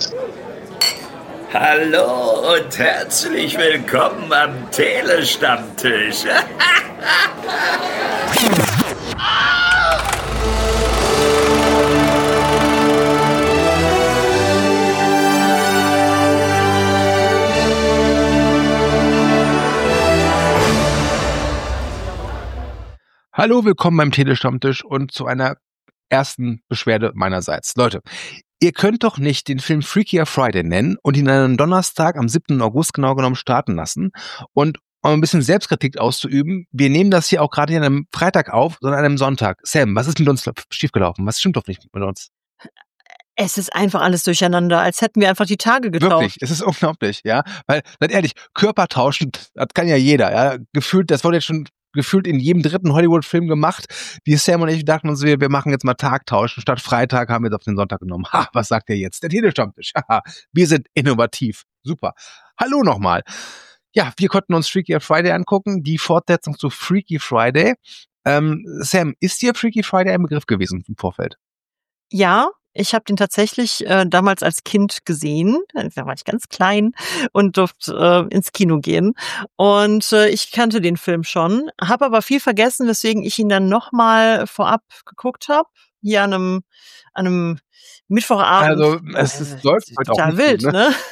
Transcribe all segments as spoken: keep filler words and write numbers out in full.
Hallo und herzlich willkommen am Telestammtisch. Hallo, willkommen beim Telestammtisch und zu einer ersten Beschwerde meinerseits. Leute, ihr könnt doch nicht den Film Freakier Friday nennen und ihn an einem Donnerstag am siebten August genau genommen starten lassen und um ein bisschen Selbstkritik auszuüben. Wir nehmen das hier auch gerade an einem Freitag auf, sondern an einem Sonntag. Sam, was ist mit uns schiefgelaufen? Was stimmt doch nicht mit uns? Es ist einfach alles durcheinander, als hätten wir einfach die Tage getauscht. Wirklich, es ist unglaublich, ja. Weil, seid ehrlich, Körper tauschen, das kann ja jeder, ja. Gefühlt, das wurde jetzt schon gefühlt in jedem dritten Hollywood-Film gemacht. Die Sam und ich dachten uns, wir, wir machen jetzt mal Tagtauschen. Statt Freitag haben wir es auf den Sonntag genommen. Ha, was sagt ihr jetzt? Der Telestammtisch. Haha, wir sind innovativ. Super. Hallo nochmal. Ja, wir konnten uns Freaky Friday angucken, die Fortsetzung zu Freaky Friday. Ähm, Sam, ist dir Freaky Friday ein Begriff gewesen im Vorfeld? Ja, ich habe den tatsächlich äh, damals als Kind gesehen. Da war ich ganz klein und durfte äh, ins Kino gehen. Und äh, ich kannte den Film schon, habe aber viel vergessen, weswegen ich ihn dann nochmal vorab geguckt habe. Hier an einem, an einem Mittwochabend. Also es ist, läuft äh, heute auch total nicht wild, gut, ne? ne?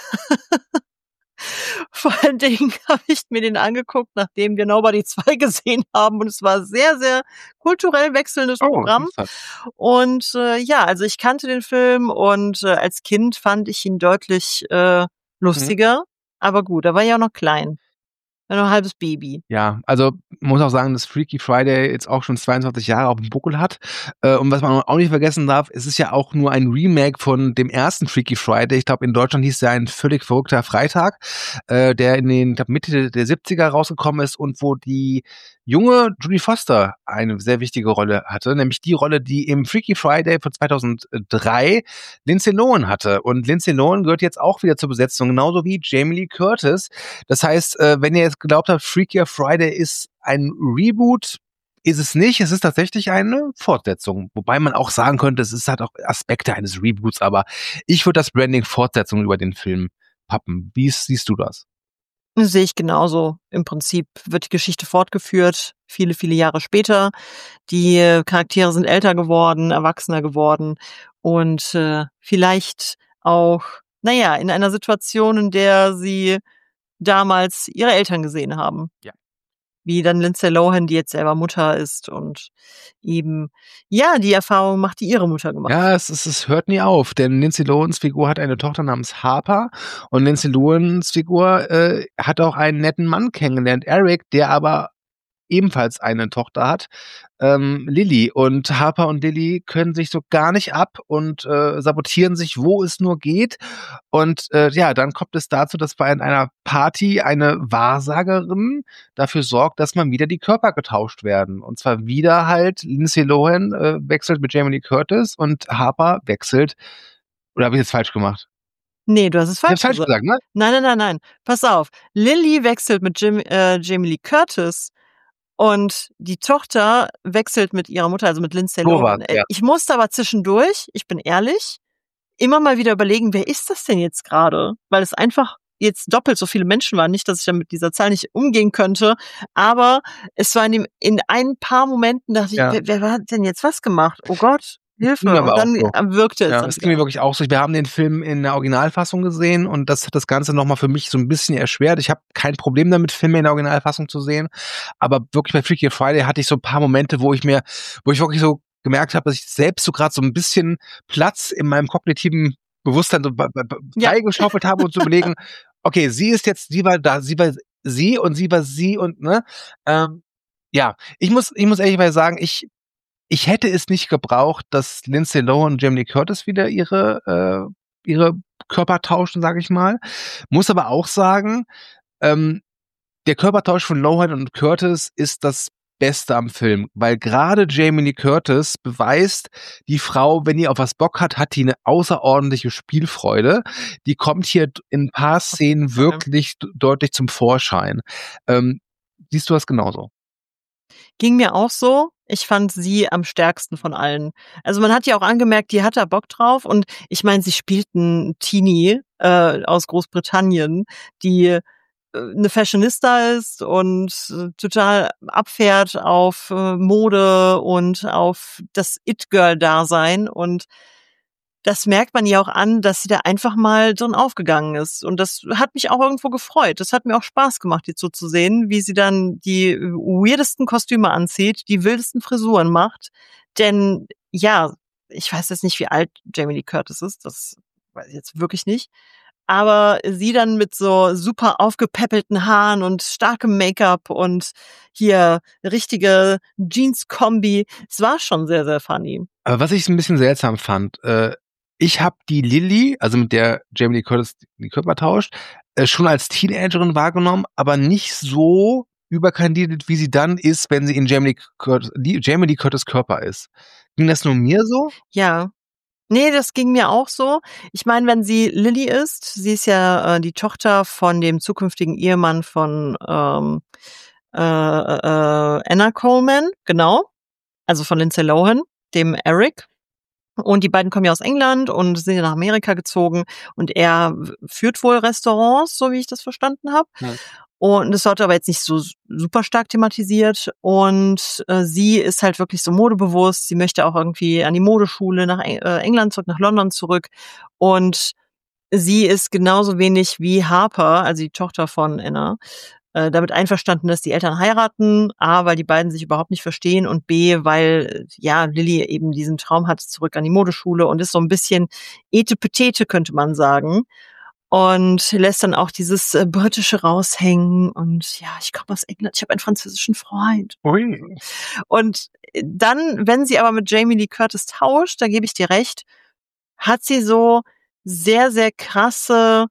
Vor allen Dingen habe ich mir den angeguckt, nachdem wir Nobody zwei gesehen haben. Und es war sehr, sehr kulturell wechselndes Oh, Programm. interessant. Und äh, ja, also ich kannte den Film und äh, als Kind fand ich ihn deutlich äh, lustiger. Aber gut, da war ich auch noch klein. War noch ein halbes Baby. Ja, also muss auch sagen, dass Freaky Friday jetzt auch schon zweiundzwanzig Jahre auf dem Buckel hat. Äh, und was man auch nicht vergessen darf, es ist ja auch nur ein Remake von dem ersten Freaky Friday. Ich glaube, in Deutschland hieß der ein völlig verrückter Freitag, äh, der in den, ich glaub, Mitte der siebziger rausgekommen ist und wo die junge Judy Foster eine sehr wichtige Rolle hatte, nämlich die Rolle, die im Freaky Friday von zweitausenddrei Lindsay Lohan hatte. Und Lindsay Lohan gehört jetzt auch wieder zur Besetzung, genauso wie Jamie Lee Curtis. Das heißt, äh, wenn ihr jetzt glaubt habt, Freakier Friday ist ein Reboot, ist es nicht. Es ist tatsächlich eine Fortsetzung. Wobei man auch sagen könnte, es ist halt auch Aspekte eines Reboots. Aber ich würde das Branding Fortsetzung über den Film pappen. Wie siehst du das? Sehe ich genauso. Im Prinzip wird die Geschichte fortgeführt, viele, viele Jahre später. Die Charaktere sind älter geworden, erwachsener geworden und äh, vielleicht auch, naja, in einer Situation, in der sie damals ihre Eltern gesehen haben. Ja. Wie dann Lindsay Lohan, die jetzt selber Mutter ist und eben, ja, die Erfahrung macht, die ihre Mutter gemacht hat. Ja, es, es, es hört nie auf, denn Lindsay Lohans Figur hat eine Tochter namens Harper und Lindsay Lohans Figur äh, hat auch einen netten Mann kennengelernt, Eric, der aber ebenfalls eine Tochter hat, ähm, Lily. Und Harper und Lily können sich so gar nicht ab und äh, sabotieren sich, wo es nur geht. Und äh, ja, dann kommt es dazu, dass bei einer Party eine Wahrsagerin dafür sorgt, dass mal wieder die Körper getauscht werden. Und zwar wieder halt Lindsay Lohan äh, wechselt mit Jamie Lee Curtis und Harper wechselt, oder habe ich jetzt falsch gemacht? Nee, du hast es Ich hab's falsch falsch gesagt. gesagt, ne? Nein, nein, nein, nein. Pass auf. Lily wechselt mit Jim, äh, Jamie Lee Curtis und die Tochter wechselt mit ihrer Mutter, also mit Lindsay So Lohan. war's, ja. Ich musste aber zwischendurch, ich bin ehrlich, immer mal wieder überlegen, wer ist das denn jetzt gerade? Weil es einfach jetzt doppelt so viele Menschen waren. Nicht, dass ich dann mit dieser Zahl nicht umgehen könnte, aber es war in, dem, in ein paar Momenten, dachte ich, Ja. wer, wer hat denn jetzt was gemacht? Oh Gott, Hilfe. ging aber Und dann auch so. wirkte es Ja, dann es ging mir wieder. wirklich auch so. Wir haben den Film in der Originalfassung gesehen und das hat das Ganze nochmal für mich so ein bisschen erschwert. Ich habe kein Problem damit, Filme in der Originalfassung zu sehen, aber wirklich bei Freaky Friday hatte ich so ein paar Momente, wo ich mir, wo ich wirklich so gemerkt habe, dass ich selbst so gerade so ein bisschen Platz in meinem kognitiven Bewusstsein so Ja. freigeschaufelt habe und zu überlegen, okay, sie ist jetzt, sie war da, sie war sie und sie war sie und ne, ähm, ja, ich muss, ich muss ehrlich sagen, ich Ich hätte es nicht gebraucht, dass Lindsay Lohan und Jamie Lee Curtis wieder ihre äh, ihre Körper tauschen, sage ich mal. Muss aber auch sagen, ähm, der Körpertausch von Lohan und Curtis ist das Beste am Film, weil gerade Jamie Lee Curtis beweist, die Frau, wenn die auf was Bock hat, hat die eine außerordentliche Spielfreude. Die kommt hier in ein paar Szenen wirklich d- deutlich zum Vorschein. Ähm, siehst du das genauso? Ging mir auch so. Ich fand sie am stärksten von allen. Also man hat ja auch angemerkt, die hat da Bock drauf. Und ich meine, sie spielt einen Teenie äh, aus Großbritannien, die äh, eine Fashionista ist und äh, total abfährt auf äh, Mode und auf das It-Girl-Dasein. Und das merkt man ja auch an, dass sie da einfach mal drin aufgegangen ist. Und das hat mich auch irgendwo gefreut. Das hat mir auch Spaß gemacht, die zuzusehen, wie sie dann die weirdesten Kostüme anzieht, die wildesten Frisuren macht. Denn ja, ich weiß jetzt nicht, wie alt Jamie Lee Curtis ist. Das weiß ich jetzt wirklich nicht. Aber sie dann mit so super aufgepäppelten Haaren und starkem Make-up und hier richtige Jeans-Kombi. Es war schon sehr, sehr funny. Aber was ich ein bisschen seltsam fand, äh, ich habe die Lily, also mit der Jamie Lee Curtis die Körper tauscht, äh, schon als Teenagerin wahrgenommen, aber nicht so überkandidiert, wie sie dann ist, wenn sie in Jamie Lee Curtis, die Jamie Lee Curtis Körper ist. Ging das nur mir so? Ja. Nee, das ging mir auch so. Ich meine, wenn sie Lily ist, sie ist ja äh, die Tochter von dem zukünftigen Ehemann von ähm, äh, äh, Anna Coleman, genau. Also von Lindsay Lohan, dem Eric. Und die beiden kommen ja aus England und sind ja nach Amerika gezogen. Und er führt wohl Restaurants, so wie ich das verstanden habe. Ja. Und das wird aber jetzt nicht so super stark thematisiert. Und äh, sie ist halt wirklich so modebewusst. Sie möchte auch irgendwie an die Modeschule nach äh, England zurück, nach London zurück. Und sie ist genauso wenig wie Harper, also die Tochter von Anna, äh, damit einverstanden, dass die Eltern heiraten. A, weil die beiden sich überhaupt nicht verstehen. Und B, weil ja Lily eben diesen Traum hat, zurück an die Modeschule und ist so ein bisschen etepetete, könnte man sagen. Und lässt dann auch dieses äh, Britische raushängen und ja, ich komme aus England, ich habe einen französischen Freund. Ui. Und dann, wenn sie aber mit Jamie Lee Curtis tauscht, da gebe ich dir recht, hat sie so sehr, sehr krasse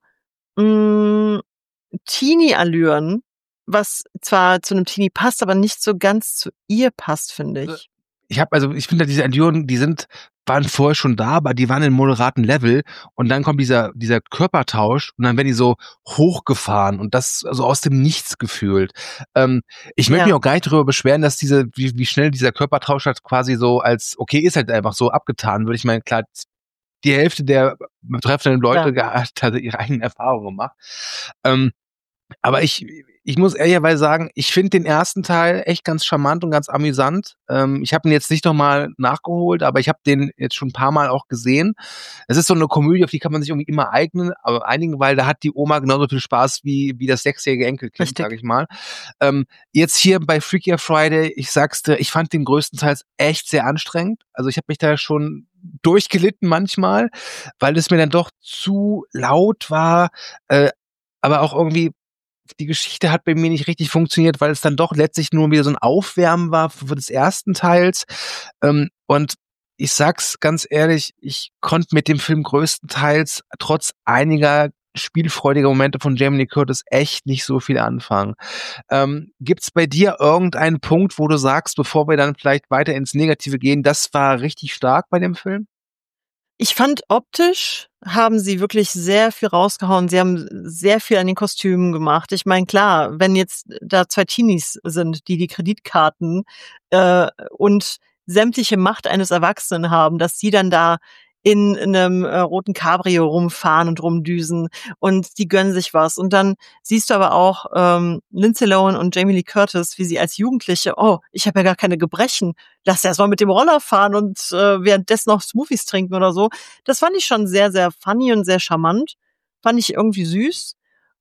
mh, Teenie-Allüren, was zwar zu einem Teenie passt, aber nicht so ganz zu ihr passt, finde ich. Ich habe also, ich finde diese Allüren, die sind waren vorher schon da, aber die waren in moderaten Level und dann kommt dieser dieser Körpertausch und dann werden die so hochgefahren und das also aus dem Nichts gefühlt. Ähm, ich möchte ja. mich auch gar nicht darüber beschweren, dass diese wie, wie schnell dieser Körpertausch halt quasi so als okay ist halt einfach so abgetan wird. Ich meine, klar, die Hälfte der betreffenden Leute ja. hat also ihre eigenen Erfahrungen gemacht. Ähm, aber ich Ich muss ehrlicherweise sagen, ich finde den ersten Teil echt ganz charmant und ganz amüsant. Ähm, ich habe ihn jetzt nicht nochmal nachgeholt, aber ich habe den jetzt schon ein paar Mal auch gesehen. Es ist so eine Komödie, auf die kann man sich irgendwie immer eignen, aber einigen, weil da hat die Oma genauso viel Spaß wie wie das sechsjährige Enkelkind, sage ich mal. Ähm, jetzt hier bei Freaky Friday, ich sag's dir, ich fand den größtenteils echt sehr anstrengend. Also ich habe mich da schon durchgelitten manchmal, weil es mir dann doch zu laut war, äh, aber auch irgendwie die Geschichte hat bei mir nicht richtig funktioniert, weil es dann doch letztlich nur wieder so ein Aufwärmen war für des ersten Teils. Ähm, und ich sag's ganz ehrlich, ich konnte mit dem Film größtenteils trotz einiger spielfreudiger Momente von Jamie Lee Curtis echt nicht so viel anfangen. Ähm, gibt's bei dir irgendeinen Punkt, wo du sagst, bevor wir dann vielleicht weiter ins Negative gehen, das war richtig stark bei dem Film? Ich fand, optisch haben sie wirklich sehr viel rausgehauen. Sie haben sehr viel an den Kostümen gemacht. Ich meine, klar, wenn jetzt da zwei Teenies sind, die die Kreditkarten äh, und sämtliche Macht eines Erwachsenen haben, dass sie dann da in einem äh, roten Cabrio rumfahren und rumdüsen und die gönnen sich was. Und dann siehst du aber auch ähm, Lindsay Lohan und Jamie Lee Curtis, wie sie als Jugendliche, oh, ich habe ja gar keine Gebrechen, lass erst mal mit dem Roller fahren und äh, währenddessen noch Smoothies trinken oder so. Das fand ich schon sehr, sehr funny und sehr charmant. Fand ich irgendwie süß.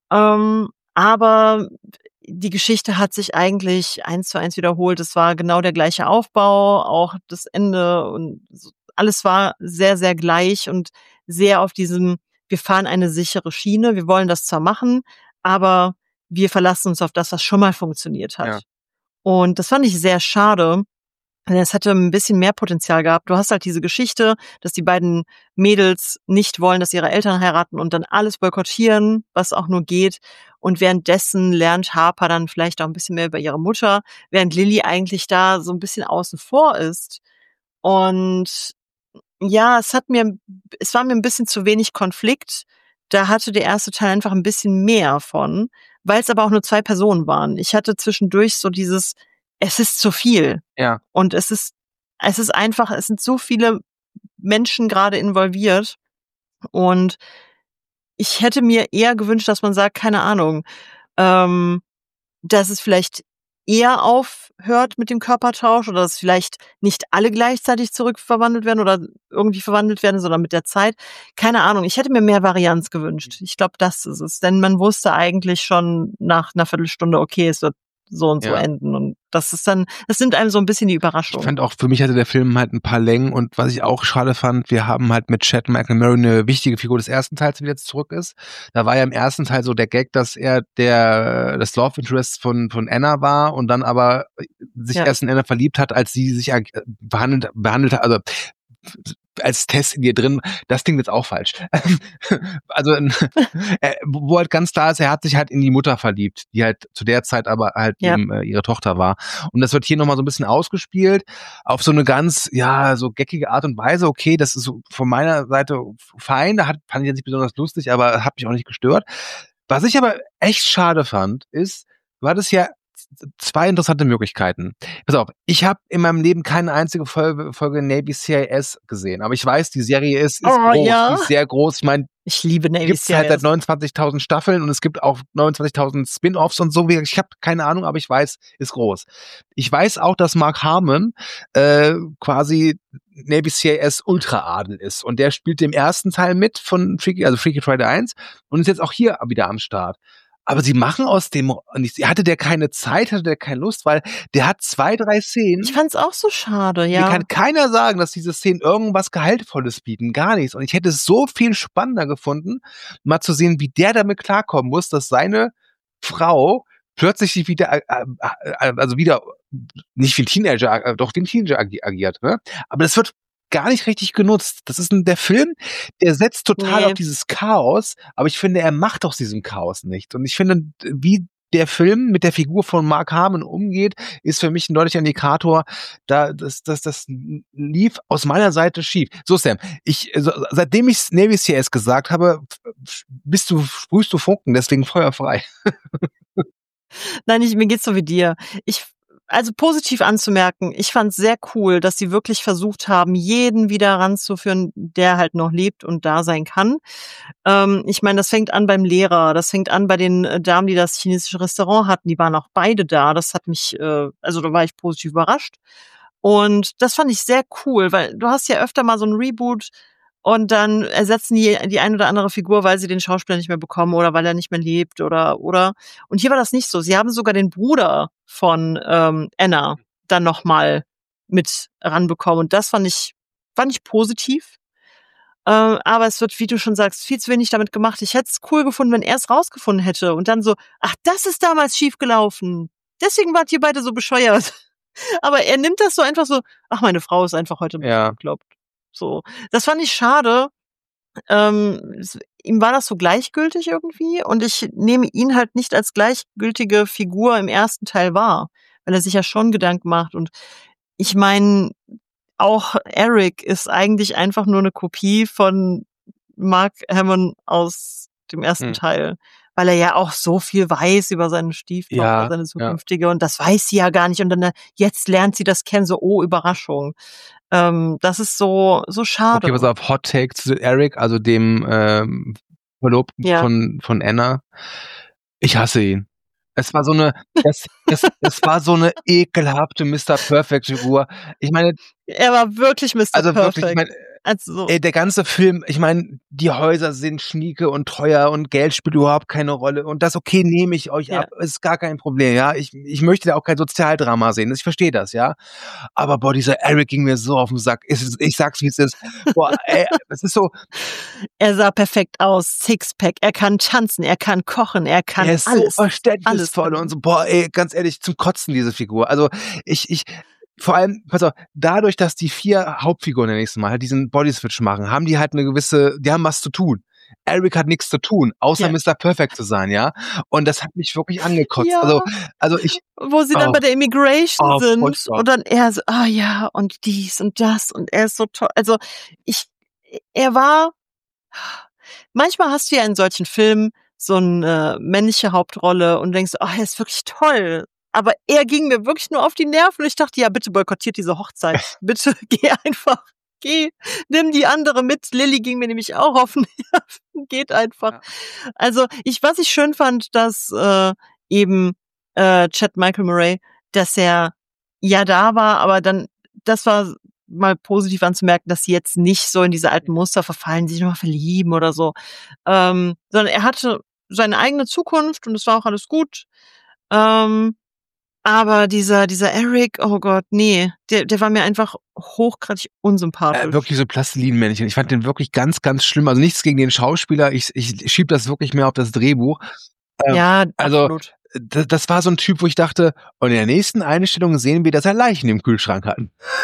Ähm, aber die Geschichte hat sich eigentlich eins zu eins wiederholt. Es war genau der gleiche Aufbau, auch das Ende und so. Alles war sehr, sehr gleich und sehr auf diesem, wir fahren eine sichere Schiene, wir wollen das zwar machen, aber wir verlassen uns auf das, was schon mal funktioniert hat. Ja. Und das fand ich sehr schade. Es hätte ein bisschen mehr Potenzial gehabt. Du hast halt diese Geschichte, dass die beiden Mädels nicht wollen, dass ihre Eltern heiraten und dann alles boykottieren, was auch nur geht. Und währenddessen lernt Harper dann vielleicht auch ein bisschen mehr über ihre Mutter, während Lily eigentlich da so ein bisschen außen vor ist. Und ja, es hat mir, es war mir ein bisschen zu wenig Konflikt. Da hatte der erste Teil einfach ein bisschen mehr von, weil es aber auch nur zwei Personen waren. Ich hatte zwischendurch so dieses, es ist zu viel. Ja. Und es ist, es ist einfach, es sind so viele Menschen gerade involviert. Und ich hätte mir eher gewünscht, dass man sagt, keine Ahnung, ähm, dass es vielleicht eher aufhört mit dem Körpertausch oder dass vielleicht nicht alle gleichzeitig zurückverwandelt werden oder irgendwie verwandelt werden, sondern mit der Zeit. Keine Ahnung, ich hätte mir mehr Varianz gewünscht. Ich glaube, das ist es. Denn man wusste eigentlich schon nach einer Viertelstunde, okay, es wird so und so Ja. enden. Und das ist dann, das nimmt einem so ein bisschen die Ich Überraschung. fand auch, für mich hatte der Film halt ein paar Längen und was ich auch schade fand, wir haben halt mit Chad McNamara eine wichtige Figur des ersten Teils, die jetzt zurück ist. Da war ja im ersten Teil so der Gag, dass er der das Love Interest von von Anna war und dann aber sich Ja. erst in Anna verliebt hat, als sie sich ag- behandelt behandelt hat, also als Test in ihr drin, das klingt jetzt auch falsch. Also äh, wo halt ganz klar ist, er hat sich halt in die Mutter verliebt, die halt zu der Zeit aber halt Ja. eben äh, ihre Tochter war. Und das wird hier nochmal so ein bisschen ausgespielt, auf so eine ganz, ja, so geckige Art und Weise. Okay, das ist so von meiner Seite fein, da hat, fand ich jetzt nicht besonders lustig, aber hat mich auch nicht gestört. Was ich aber echt schade fand, ist, du hattest ja zwei interessante Möglichkeiten. Pass auf, ich habe in meinem Leben keine einzige Folge, Folge Navy C I S gesehen, aber ich weiß, die Serie ist, ist Oh, groß, ja. die ist sehr groß. Ich meine, Ich liebe Navy gibt es C I S. halt seit neunundzwanzigtausend Staffeln und es gibt auch neunundzwanzigtausend Spin-Offs und so. Ich habe keine Ahnung, aber ich weiß, ist groß. Ich weiß auch, dass Mark Harmon äh, quasi Navy C I S Ultraadel ist und der spielt im ersten Teil mit von Freaky, also Freaky Friday eins und ist jetzt auch hier wieder am Start. Aber sie machen aus dem, hatte der keine Zeit, hatte der keine Lust, weil der hat zwei, drei Szenen. Ich fand's auch so schade, Mir ja. kann keiner sagen, dass diese Szenen irgendwas Gehaltvolles bieten. Gar nichts. Und ich hätte es so viel spannender gefunden, mal zu sehen, wie der damit klarkommen muss, dass seine Frau plötzlich sich wieder, äh, äh, also wieder nicht wie ein Teenager, äh, doch wie ein Teenager agi- agiert. Ne? Aber das wird gar nicht richtig genutzt. Das ist ein, der Film, der setzt total Nee. auf dieses Chaos, aber ich finde, er macht aus diesem Chaos nichts. Und ich finde, wie der Film mit der Figur von Mark Harmon umgeht, ist für mich ein deutlicher Indikator, da das, das, das lief aus meiner Seite schief. So, Sam, ich, also, seitdem ich Navy C I S gesagt habe, bist du, sprühst du Funken, deswegen feuerfrei. Nein, ich, mir geht's so wie dir. Ich, also positiv anzumerken, ich fand's sehr cool, dass sie wirklich versucht haben, jeden wieder ranzuführen, der halt noch lebt und da sein kann. Ähm, ich meine, das fängt an beim Lehrer, das fängt an bei den äh, Damen, die das chinesische Restaurant hatten, die waren auch beide da. Das hat mich, äh, also da war ich positiv überrascht. Und das fand ich sehr cool, weil du hast ja öfter mal so ein Reboot und dann ersetzen die die ein oder andere Figur, weil sie den Schauspieler nicht mehr bekommen oder weil er nicht mehr lebt oder oder. Und hier war das nicht so. Sie haben sogar den Bruder von ähm, Anna dann noch mal mit ranbekommen und das fand ich fand ich positiv. Äh, aber es wird, wie du schon sagst, viel zu wenig damit gemacht. Ich hätte es cool gefunden, wenn er es rausgefunden hätte und dann so, ach, das ist damals schiefgelaufen. Deswegen wart ihr beide so bescheuert. Aber er nimmt das so einfach so, ach, meine Frau ist einfach heute Ja. bekloppt. So. Das fand ich schade. Ähm, es, ihm war das so gleichgültig irgendwie und ich nehme ihn halt nicht als gleichgültige Figur im ersten Teil wahr, weil er sich ja schon Gedanken macht und ich meine, auch Eric ist eigentlich einfach nur eine Kopie von Mark Hamill aus dem ersten Hm. Teil, weil er ja auch so viel weiß über seine Stieftochter, Ja, seine ja. zukünftige und das weiß sie ja gar nicht und dann äh, jetzt lernt sie das kennen, so oh Überraschung. Ähm, das ist so so schade. Okay, pass auf, Hot Take zu Eric, also dem ähm, Verlobten Ja. von, von Anna. Ich hasse ihn. Es war so eine, es, es, es war so eine ekelhafte Mister Perfect-Figur. Ich meine, Er war wirklich Mister also Perfect. wirklich, ich meine, also so. ey, der ganze Film, ich meine, die Häuser sind schnieke und teuer und Geld spielt überhaupt keine Rolle. Und das, okay, nehme ich euch Ja. ab, ist gar kein Problem, ja. Ich, ich möchte da auch kein Sozialdrama sehen, ich verstehe das, ja. Aber boah, dieser Eric ging mir so auf den Sack. Ich, ich sag's, wie es ist. Boah, ey, das ist so, Er sah perfekt aus, Sixpack, er kann tanzen, er kann kochen, er kann er ist alles. so verständnisvoll alles. und so, boah, ey, ganz ehrlich, zum Kotzen, diese Figur. Also, ich, ich, vor allem, pass auf, dadurch, dass die vier Hauptfiguren nächsten Mal halt diesen Bodyswitch machen, haben die halt eine gewisse, die haben was zu tun. Eric hat nichts zu tun, außer Ja. Mister Perfect zu sein, ja. Und das hat mich wirklich angekotzt. Ja. Also, also ich, Wo sie dann Oh. bei der Immigration Oh, sind furchtbar. und dann er so, ah ja, und dies und das und er ist so toll. Also ich, er war, manchmal hast du ja in solchen Filmen so eine männliche Hauptrolle und denkst, ah, er ist wirklich toll. aber er ging mir wirklich nur auf die Nerven. Und ich dachte, ja, bitte boykottiert diese Hochzeit. Bitte geh einfach, geh, nimm die andere mit. Lily ging mir nämlich auch auf den Nerven. Geht einfach. Ja. Also ich, was ich schön fand, dass äh, eben äh, Chad Michael Murray, dass er ja da war, aber dann, das war mal positiv anzumerken, dass sie jetzt nicht so in diese alten Muster verfallen, sich nochmal verlieben oder so, ähm, sondern er hatte seine eigene Zukunft und es war auch alles gut. Ähm, aber dieser, dieser Eric, oh Gott, nee, der, der war mir einfach hochgradig unsympathisch. Äh, wirklich so Plastilinmännchen. Ich fand den wirklich ganz, ganz schlimm. Also nichts gegen den Schauspieler. Ich, ich schieb das wirklich mehr auf das Drehbuch. Ähm, ja, also, absolut. Das, das war so ein Typ, wo ich dachte, und in der nächsten Einstellung sehen wir, dass er Leichen im Kühlschrank hat.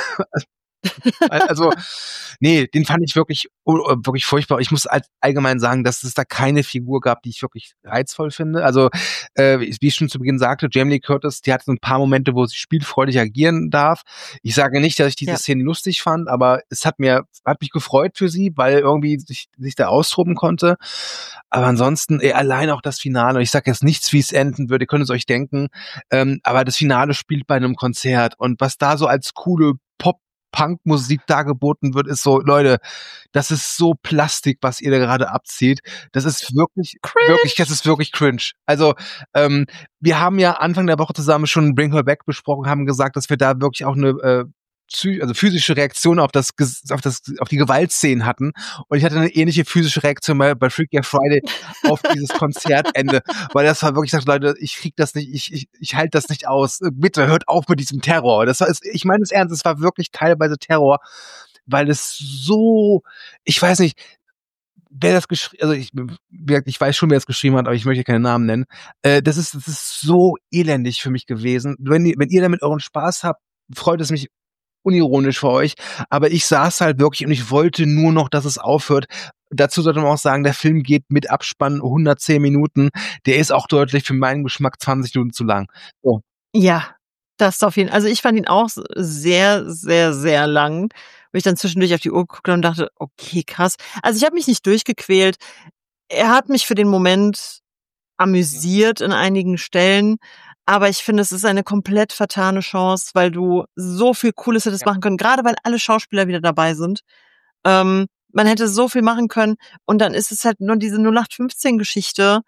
Also, nee, den fand ich wirklich, wirklich furchtbar. Ich muss allgemein sagen, dass es da keine Figur gab, die ich wirklich reizvoll finde. Also, äh, wie ich schon zu Beginn sagte, Jamie Lee Curtis, die hat so ein paar Momente, wo sie spielfreudig agieren darf. Ich sage nicht, dass ich diese ja. Szene lustig fand, aber es hat mir, hat mich gefreut für sie, weil irgendwie sich, sich da austoben konnte. Aber ansonsten, ey, allein auch das Finale, und ich sage jetzt nichts, wie es enden würde, ihr könnt es euch denken, ähm, aber das Finale spielt bei einem Konzert und was da so als coole Pop Punkmusik dargeboten wird, ist so, Leute, das ist so Plastik, was ihr da gerade abzieht. Das ist wirklich, cringe. wirklich, das ist wirklich cringe. Also, ähm, wir haben ja Anfang der Woche zusammen schon Bring Her Back besprochen, haben gesagt, dass wir da wirklich auch eine äh, also physische Reaktion auf das, auf das, auf die Gewaltszenen hatten. Und ich hatte eine ähnliche physische Reaktion bei, bei Freaky Friday auf dieses Konzertende, weil das war wirklich, ich dachte, Leute, ich krieg das nicht, ich, ich, ich halte das nicht aus. Bitte hört auf mit diesem Terror. Das war, ich meine es ernst, es war wirklich teilweise Terror, weil es so, ich weiß nicht, wer das geschrieben, also ich, ich weiß schon, wer das geschrieben hat, aber ich möchte keine Namen nennen. Äh, das ist, das ist so elendig für mich gewesen. Wenn, wenn ihr damit euren Spaß habt, freut es mich unironisch für euch, aber ich saß halt wirklich und ich wollte nur noch, dass es aufhört. Dazu sollte man auch sagen, der Film geht mit Abspann hundertzehn Minuten. Der ist auch deutlich für meinen Geschmack zwanzig Minuten zu lang. So. Ja, das auf jeden Fall. Also ich fand ihn auch sehr, sehr, sehr lang, wo ich dann zwischendurch auf die Uhr guckte und dachte, okay, krass. Also ich habe mich nicht durchgequält. Er hat mich für den Moment amüsiert in einigen Stellen, aber ich finde, es ist eine komplett vertane Chance, weil du so viel Cooles hättest ja. machen können, gerade weil alle Schauspieler wieder dabei sind. Ähm, man hätte so viel machen können und dann ist es halt nur diese null acht fünfzehn Geschichte.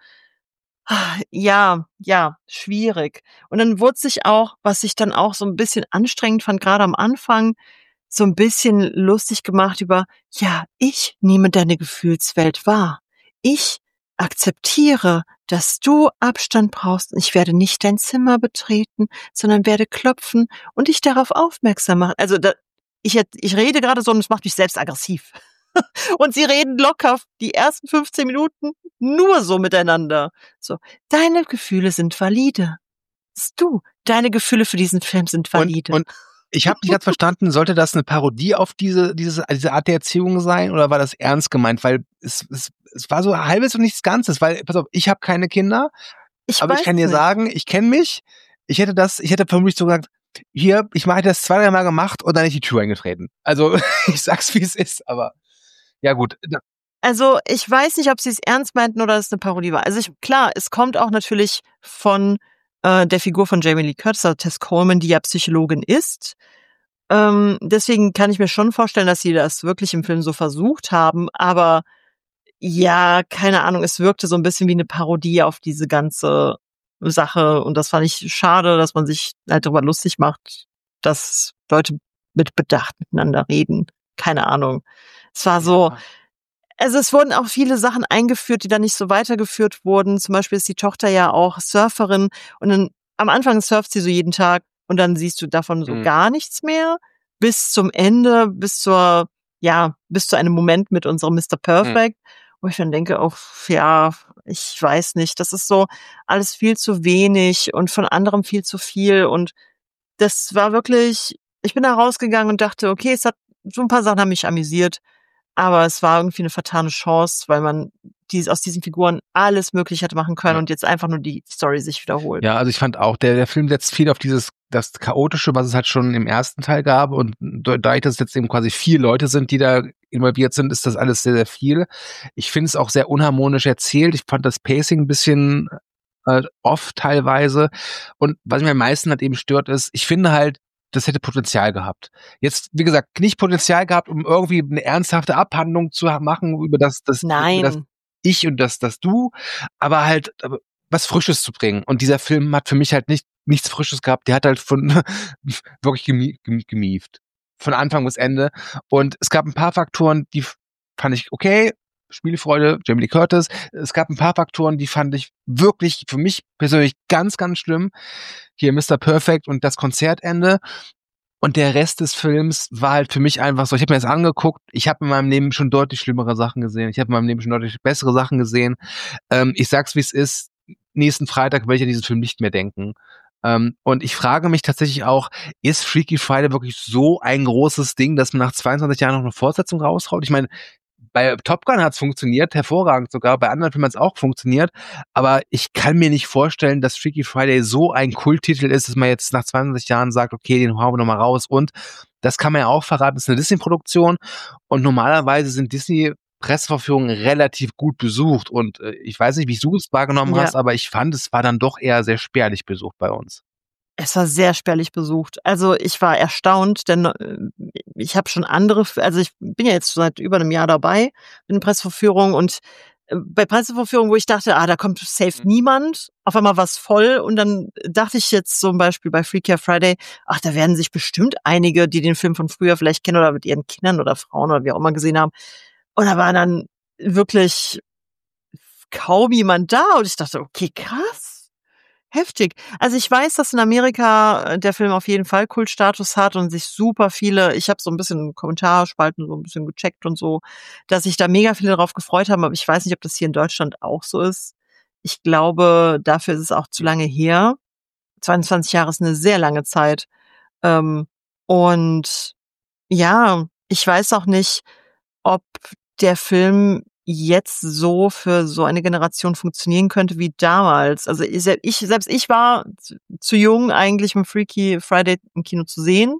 Ja, ja, schwierig. Und dann wurde sich auch, was ich dann auch so ein bisschen anstrengend fand, gerade am Anfang, so ein bisschen lustig gemacht über, ja, ich nehme deine Gefühlswelt wahr. Ich akzeptiere, dass du Abstand brauchst. Ich werde nicht dein Zimmer betreten, sondern werde klopfen und dich darauf aufmerksam machen. Also da, ich, ich rede gerade so und es macht mich selbst aggressiv. Und sie reden locker die ersten fünfzehn Minuten nur so miteinander. So, deine Gefühle sind valide. Du, deine Gefühle für diesen Film sind valide. Und, und ich habe nicht ganz verstanden, sollte das eine Parodie auf diese, diese, diese Art der Erziehung sein oder war das ernst gemeint? Weil es, es, es war so halbes und nichts Ganzes, weil, pass auf, ich habe keine Kinder, ich aber ich kann dir nicht. sagen, ich kenne mich, ich hätte das, ich hätte vermutlich so gesagt, hier, ich mache das zwei, drei Mal gemacht und dann ist die Tür eingetreten. Also, ich sag's, wie es ist, aber ja gut. Also, ich weiß nicht, ob sie es ernst meinten oder es eine Parodie war. Also, ich, klar, es kommt auch natürlich von äh, der Figur von Jamie Lee Curtis, also Tess Coleman, die ja Psychologin ist. Ähm, deswegen kann ich mir schon vorstellen, dass sie das wirklich im Film so versucht haben, aber ja, keine Ahnung, es wirkte so ein bisschen wie eine Parodie auf diese ganze Sache und das fand ich schade, dass man sich halt darüber lustig macht, dass Leute mit Bedacht miteinander reden. Keine Ahnung. Es war so, ja. Also es wurden auch viele Sachen eingeführt, die dann nicht so weitergeführt wurden. Zum Beispiel ist die Tochter ja auch Surferin und dann am Anfang surft sie so jeden Tag und dann siehst du davon so mhm. gar nichts mehr bis zum Ende, bis zur, ja, bis zu einem Moment mit unserem Mister Perfect, mhm. wo ich dann denke, oh, ja, ich weiß nicht, das ist so alles viel zu wenig und von anderem viel zu viel und das war wirklich, ich bin da rausgegangen und dachte, okay, es hat, so ein paar Sachen haben mich amüsiert, aber es war irgendwie eine vertane Chance, weil man dies, aus diesen Figuren alles Mögliche hätte machen können ja. und jetzt einfach nur die Story sich wiederholt. Ja, also ich fand auch, der, der Film setzt viel auf dieses, das Chaotische, was es halt schon im ersten Teil gab und dadurch, dass es jetzt eben quasi vier Leute sind, die da involviert sind, ist das alles sehr, sehr viel. Ich finde es auch sehr unharmonisch erzählt. Ich fand das Pacing ein bisschen äh, oft teilweise. Und was mich am meisten halt eben stört, ist, ich finde halt, das hätte Potenzial gehabt. Jetzt, wie gesagt, nicht Potenzial gehabt, um irgendwie eine ernsthafte Abhandlung zu machen über das, das, über das Nein. Ich und das, das Du, aber halt aber was Frisches zu bringen. Und dieser Film hat für mich halt nicht nichts Frisches gehabt. Der hat halt von wirklich gemie gem gemieft. Von Anfang bis Ende. Und es gab ein paar Faktoren, die f- fand ich okay. Spielfreude, Jamie Lee Curtis. Es gab ein paar Faktoren, die fand ich wirklich für mich persönlich ganz, ganz schlimm. Hier Mister Perfect und das Konzertende. Und der Rest des Films war halt für mich einfach so, ich habe mir das angeguckt, ich habe in meinem Leben schon deutlich schlimmere Sachen gesehen, ich habe in meinem Leben schon deutlich bessere Sachen gesehen. Ähm, ich sag's, wie es ist, nächsten Freitag werde ich an diesen Film nicht mehr denken. Ähm, und ich frage mich tatsächlich auch, ist Freaky Friday wirklich so ein großes Ding, dass man nach zweiundzwanzig Jahren noch eine Fortsetzung raushaut? Ich meine, bei Top Gun hat's funktioniert, hervorragend sogar, bei anderen Filmen hat's auch funktioniert, aber ich kann mir nicht vorstellen, dass Freaky Friday so ein Kulttitel ist, dass man jetzt nach zweiundzwanzig Jahren sagt, okay, den hauen wir nochmal raus. Und das kann man ja auch verraten, das ist eine Disney-Produktion und normalerweise sind Disney-Pressevorführungen relativ gut besucht und äh, ich weiß nicht, wie du es wahrgenommen Ja. hast, aber ich fand, es war dann doch eher sehr spärlich besucht bei uns. Es war sehr spärlich besucht. Also ich war erstaunt, denn äh, ich habe schon andere, F- also ich bin ja jetzt seit über einem Jahr dabei mit den Pressevorführungen und äh, bei Pressevorführungen, wo ich dachte, ah, da kommt safe Mhm. niemand, auf einmal war es voll und dann dachte ich jetzt zum Beispiel bei Freaky Friday, ach, da werden sich bestimmt einige, die den Film von früher vielleicht kennen oder mit ihren Kindern oder Frauen oder wie auch immer gesehen haben. Und da war dann wirklich kaum jemand da und ich dachte, okay, krass. Heftig. Also ich weiß, dass in Amerika äh, der Film auf jeden Fall Kultstatus hat und sich super viele, ich habe so ein bisschen Kommentarspalten so ein bisschen gecheckt und so, dass sich da mega viele drauf gefreut haben, aber ich weiß nicht, ob das hier in Deutschland auch so ist. Ich glaube, dafür ist es auch zu lange her. zweiundzwanzig Jahre ist eine sehr lange Zeit. Ähm, und ja, ich weiß auch nicht, ob der Film jetzt so für so eine Generation funktionieren könnte wie damals. Also ich, sel- ich selbst ich war zu, zu jung eigentlich, um Freaky Friday im Kino zu sehen.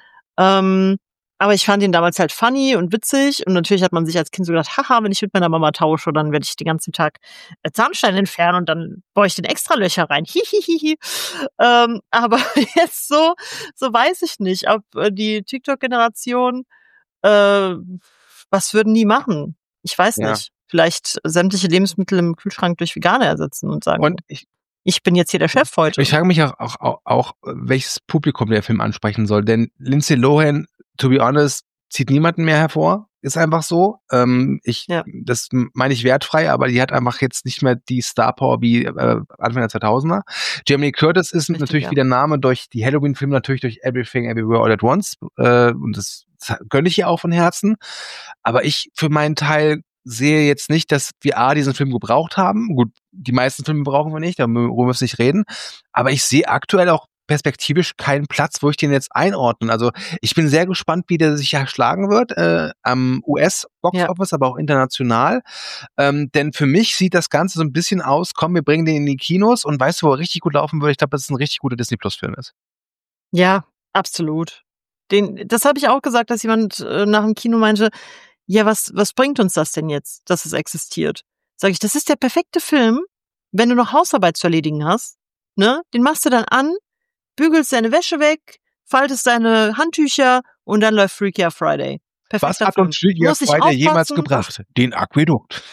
Ähm, aber ich fand ihn damals halt funny und witzig und natürlich hat man sich als Kind so gedacht, haha, wenn ich mit meiner Mama tausche, dann werde ich den ganzen Tag äh, Zahnstein entfernen und dann baue ich den extra Löcher rein. Hihihihi. Ähm, aber jetzt so, so weiß ich nicht, ob äh, die TikTok-Generation, äh, was würden die machen? Ich weiß Ja. nicht. Vielleicht sämtliche Lebensmittel im Kühlschrank durch Vegane ersetzen und sagen, Und ich, ich bin jetzt hier der Chef heute. Ich frage mich auch, auch, auch, auch, welches Publikum der Film ansprechen soll. Denn Lindsay Lohan, to be honest, zieht niemanden mehr hervor. Ist einfach so. Ähm, ich, Ja. das meine ich wertfrei, aber die hat einfach jetzt nicht mehr die Star Power wie äh, Anfang der zweitausender. Jamie Lee Curtis ist Richtig, natürlich ja. wie der Name durch die Halloween-Filme, natürlich durch Everything Everywhere All at Once. Äh, und das, das gönne ich ihr auch von Herzen. Aber ich für meinen Teil sehe jetzt nicht, dass wir A, diesen Film gebraucht haben. Gut, die meisten Filme brauchen wir nicht, darüber müssen wir nicht reden. Aber ich sehe aktuell auch perspektivisch keinen Platz, wo ich den jetzt einordnen. Also ich bin sehr gespannt, wie der sich ja schlagen wird, äh, am U S-Box-Office, ja. aber auch international. Ähm, denn für mich sieht das Ganze so ein bisschen aus, komm, wir bringen den in die Kinos und weißt du, wo er richtig gut laufen würde? Ich glaube, dass es ein richtig guter Disney-Plus-Film ist. Ja, absolut. Den, das habe ich auch gesagt, dass jemand äh, nach dem Kino meinte, ja, was, was bringt uns das denn jetzt, dass es existiert? Sag ich, das ist der perfekte Film, wenn du noch Hausarbeit zu erledigen hast, ne? Den machst du dann an, bügelst deine Wäsche weg, faltest deine Handtücher und dann läuft Freaky Friday. Perfekter Was hat Film. uns Freaky Muss ich Friday jemals aufpassen? gebracht? Den Aquädukt.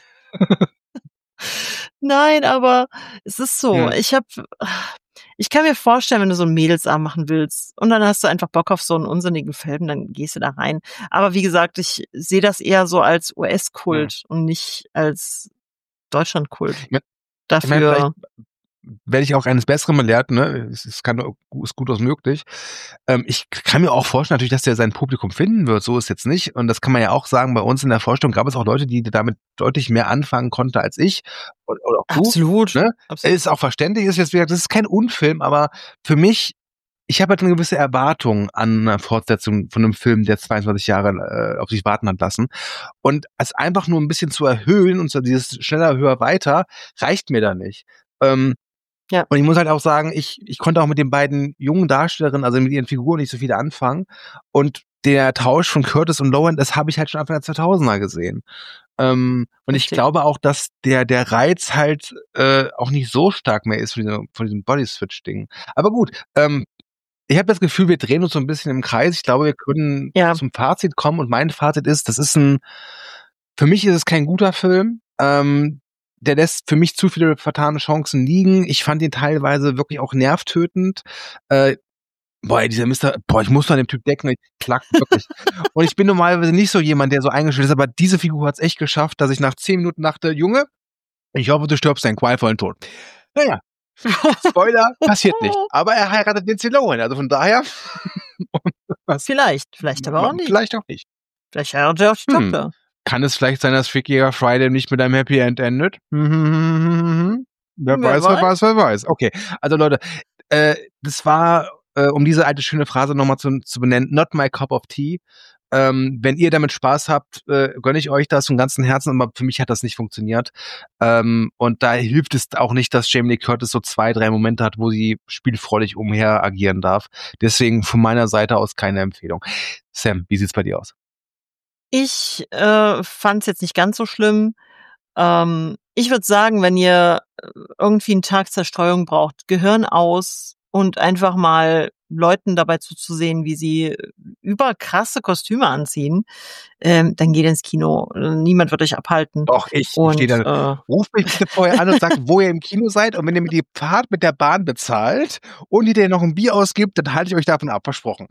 Nein, aber es ist so. Hm. Ich habe, ich kann mir vorstellen, wenn du so einen Mädelsabend machen willst und dann hast du einfach Bock auf so einen unsinnigen Film, dann gehst du da rein. Aber wie gesagt, ich sehe das eher so als U S-Kult Hm. und nicht als Deutschland-Kult. Ich mein, Dafür. Ich mein, vielleicht werde ich auch eines Besseren belehrt, ne? Es, es kann ist gut aus möglich. Ähm, ich kann mir auch vorstellen, natürlich, dass der sein Publikum finden wird. So ist jetzt nicht. Und das kann man ja auch sagen. Bei uns in der Vorstellung gab es auch Leute, die damit deutlich mehr anfangen konnten als ich oder, oder auch du. Absolut. Ne? Absolut. Ist auch verständlich. Ist jetzt wieder, das ist kein Unfilm, aber für mich, ich habe halt eine gewisse Erwartung an einer Fortsetzung von einem Film, der zweiundzwanzig Jahre äh, auf sich warten hat lassen. Und als einfach nur ein bisschen zu erhöhen und so dieses schneller, höher, weiter reicht mir da nicht. Ähm, Ja. Und ich muss halt auch sagen, ich, ich konnte auch mit den beiden jungen Darstellerinnen, also mit ihren Figuren nicht so viel anfangen. Und der Tausch von Curtis und Lohan, das habe ich halt schon Anfang der zweitausender gesehen. Ähm, und ich Richtig. glaube auch, dass der der Reiz halt äh, auch nicht so stark mehr ist von diesem, von diesem Body-Switch-Ding. Aber gut, ähm, ich habe das Gefühl, wir drehen uns so ein bisschen im Kreis. Ich glaube, wir können Ja. zum Fazit kommen und mein Fazit ist, das ist ein, für mich ist es kein guter Film. Ähm, der lässt für mich zu viele vertane Chancen liegen. Ich fand ihn teilweise wirklich auch nervtötend. Äh, boah, dieser Mister, boah, ich muss an dem Typ denken, ich klack wirklich. Und ich bin normalerweise nicht so jemand, der so eingestellt ist, aber diese Figur hat's echt geschafft, dass ich nach zehn Minuten dachte, Junge, ich hoffe, du stirbst einen qualvollen Tod. Naja, Spoiler, passiert nicht. Aber er heiratet Lindsay Lohan, also von daher. was, Vielleicht, vielleicht aber auch nicht. Vielleicht auch nicht. Vielleicht heiratet er auch die Hm. Tochter. Kann es vielleicht sein, dass Freaky Friday nicht mit einem Happy End endet? Wer, Wer weiß, wer weiß. weiß, wer weiß. Okay, also Leute, äh, das war, äh, um diese alte schöne Phrase nochmal zu, zu benennen, not my cup of tea. Ähm, wenn ihr damit Spaß habt, äh, gönne ich euch das von ganzem Herzen, aber für mich hat das nicht funktioniert. Ähm, und da hilft es auch nicht, dass Jamie Lee Curtis so zwei, drei Momente hat, wo sie spielfreudig umher agieren darf. Deswegen von meiner Seite aus keine Empfehlung. Sam, wie sieht's bei dir aus? Ich äh, fand es jetzt nicht ganz so schlimm. Ähm, ich würde sagen, wenn ihr irgendwie einen Tag Zerstreuung braucht, Gehirn aus und einfach mal Leuten dabei zuzusehen, wie sie überkrasse Kostüme anziehen, ähm, dann geht ins Kino. Niemand wird euch abhalten. Doch, ich, ich Und stehe da. äh, Ruft mich bitte vorher an und sagt, wo ihr im Kino seid. Und wenn ihr mir die Fahrt mit der Bahn bezahlt und ihr dir noch ein Bier ausgibt, dann halte ich euch davon ab, versprochen.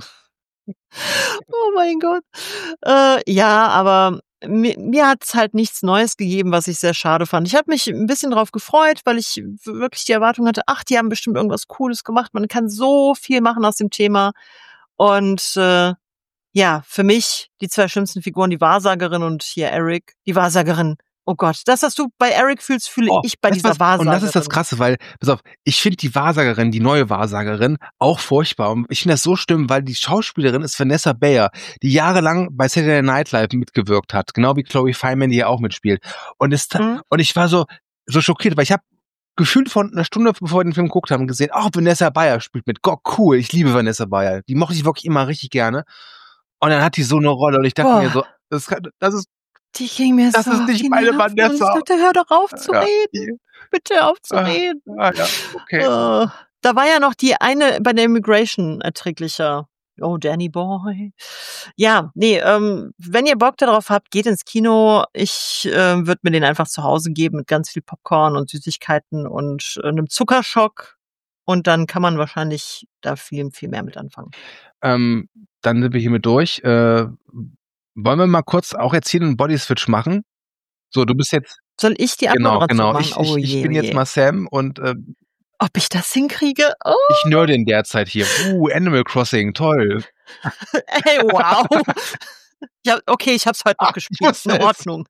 oh mein Gott. Äh, ja, aber mir, mir hat's halt nichts Neues gegeben, was ich sehr schade fand. Ich habe mich ein bisschen drauf gefreut, weil ich wirklich die Erwartung hatte, ach, die haben bestimmt irgendwas Cooles gemacht. Man kann so viel machen aus dem Thema. Und äh, ja, für mich die zwei schlimmsten Figuren, die Wahrsagerin und hier Eric. Die Wahrsagerin. Oh Gott, das, was du bei Eric fühlst, fühle Oh, ich bei weißt du dieser was? Wahrsagerin. Und das ist das Krasse, weil, pass auf, ich finde die Wahrsagerin, die neue Wahrsagerin, auch furchtbar. Und ich finde das so schlimm, weil die Schauspielerin ist Vanessa Bayer, die jahrelang bei Saturday Night Live mitgewirkt hat, genau wie Chloe Feynman, die hier auch mitspielt. Und es, Mhm. und ich war so, so schockiert, weil ich habe gefühlt von einer Stunde, bevor wir den Film geguckt haben, gesehen, oh, Vanessa Bayer spielt mit. Gott, cool, ich liebe Vanessa Bayer. Die mochte ich wirklich immer richtig gerne. Und dann hat die so eine Rolle und ich dachte Boah. mir so, das, kann, das ist, Die ging mir das so ist auf nicht die meine Nerven und ich Vanessa. dachte, hör doch auf zu Ja. reden. Bitte auf zu Ah, reden. ah, ja, okay. Äh, da war ja noch die eine bei der Immigration erträglicher. Oh, Danny Boy. Ja, nee, ähm, wenn ihr Bock darauf habt, geht ins Kino. Ich äh, würde mir den einfach zu Hause geben mit ganz viel Popcorn und Süßigkeiten und äh, einem Zuckerschock. Und dann kann man wahrscheinlich da viel, viel mehr mit anfangen. Ähm, dann sind wir hiermit durch. Äh, wollen wir mal kurz auch jetzt hier einen Bodyswitch machen? So, du bist jetzt. Soll ich die Genau, Abmoderation genau. machen? Ich, Oh ich, ich je, bin oh jetzt je. mal Sam und äh, Ob ich das hinkriege? Oh. ich nerde in der Zeit hier. Uh, Animal Crossing, toll. Ey, wow. Ja, okay, ich hab's heute noch Ach, ich gespielt. wusste In es. Ordnung.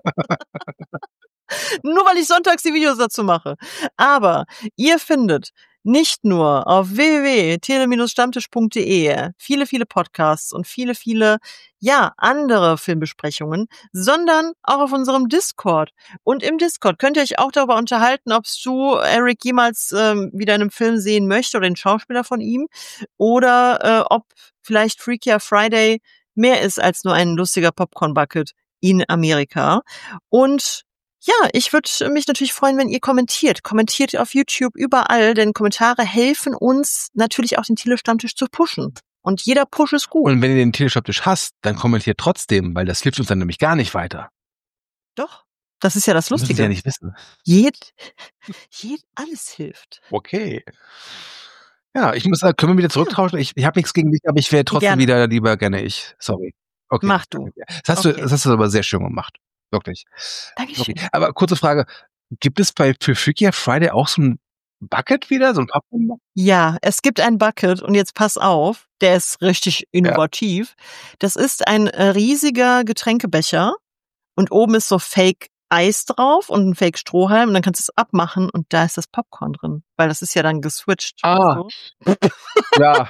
Nur weil ich sonntags die Videos dazu mache. Aber ihr findet nicht nur auf w w w punkt tele Bindestrich stammtisch punkt d e viele, viele Podcasts und viele, viele, ja, andere Filmbesprechungen, sondern auch auf unserem Discord. Und im Discord könnt ihr euch auch darüber unterhalten, ob du Eric jemals ähm, wieder in einem Film sehen möchte oder den Schauspieler von ihm oder äh, ob vielleicht Freaky Friday mehr ist als nur ein lustiger Popcorn-Bucket in Amerika. Und ja, ich würde mich natürlich freuen, wenn ihr kommentiert. Kommentiert auf YouTube überall, denn Kommentare helfen uns natürlich auch den Tele-Stammtisch zu pushen. Und jeder Push ist gut. Und wenn ihr den Telestammtisch hasst, dann kommentiert trotzdem, weil das hilft uns dann nämlich gar nicht weiter. Doch, das ist ja das Das müssen Sie Lustige. ja nicht wissen. Jed, jed, alles hilft. Okay. Ja, ich muss sagen, können wir wieder zurücktauschen? Ich, ich habe nichts gegen dich, aber ich wäre trotzdem Gerne. wieder lieber gerne ich. Sorry. Okay. Mach du. Das hast, Okay. du, das hast du aber sehr schön gemacht. Wirklich. Dankeschön. Okay. Aber kurze Frage. Gibt es bei für Freaky Friday auch so ein Bucket wieder? So ein Popcorn? Ja, es gibt ein Bucket und jetzt pass auf, der ist richtig innovativ. Das ist ein äh, riesiger Getränkebecher und oben ist so Fake Eis drauf und ein Fake Strohhalm und dann kannst du es abmachen und da ist das Popcorn drin, weil das ist ja dann geswitcht. Ah. Weißt du? Ja.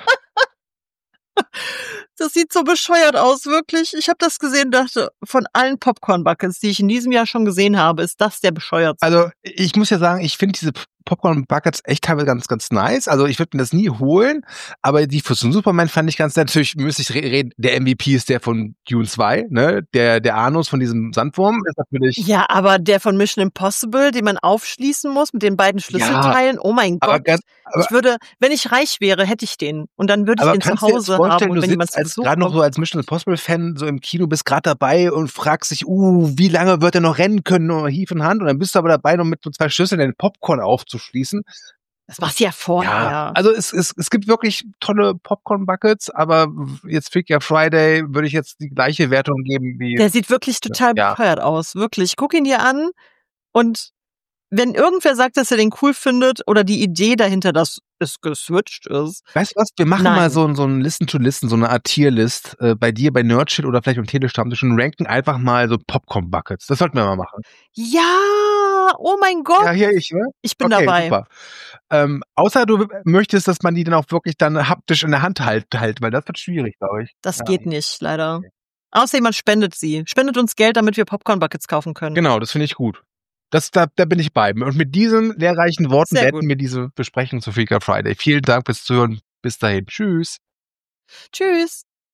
Das sieht so bescheuert aus, wirklich. Ich habe das gesehen und dachte, von allen Popcorn-Buckets, die ich in diesem Jahr schon gesehen habe, ist das der bescheuertste. Also ich muss ja sagen, ich finde diese Popcorn Buckets echt teilweise ganz, ganz nice. Also ich würde mir das nie holen, aber die für so einen Superman fand ich ganz nett. Natürlich müsste ich reden, der M V P ist der von Dune zwei, ne? Der, der Anus von diesem Sandwurm ist natürlich. Ja, aber der von Mission Impossible, den man aufschließen muss mit den beiden Schlüsselteilen, ja, oh mein aber Gott. ganz, aber, ich würde, wenn ich reich wäre, hätte ich den. Und dann würde ich den zu Hause haben. Und wenn jemand als gerade noch so als Mission Impossible Fan so im Kino bist gerade dabei und fragst dich, uh, wie lange wird er noch rennen können, nur Hief in Hand, und dann bist du aber dabei, noch mit so zwei Schlüsseln den Popcorn aufzuschließen. Das machst du ja vorher. Ja, also es, es, es gibt wirklich tolle Popcorn-Buckets, aber jetzt Freaky Friday würde ich jetzt die gleiche Wertung geben wie... Der sieht wirklich total ja. bescheuert aus, wirklich. Guck ihn dir an und wenn irgendwer sagt, dass er den cool findet oder die Idee dahinter, dass es geswitcht ist. Weißt du was, wir machen Nein. mal so, so ein Listen-to-Listen, so eine Art Tierlist äh, bei dir, bei Nerdshit oder vielleicht im Telestammtisch und ranken einfach mal so Popcorn-Buckets. Das sollten wir mal machen. Ja, oh mein Gott. Ja, hier ich, ne? Ich bin okay, dabei. Super. Ähm, außer du möchtest, dass man die dann auch wirklich dann haptisch in der Hand halt, halt weil das wird schwierig, glaube ich. Das ja. geht nicht, leider. Okay. Außer jemand spendet sie. Spendet uns Geld, damit wir Popcorn-Buckets kaufen können. Genau, das finde ich gut. Das, da, da bin ich bei. Und mit diesen lehrreichen Worten beenden wir diese Besprechung zu Freaky Friday. Vielen Dank fürs Zuhören. Bis dahin. Tschüss. Tschüss.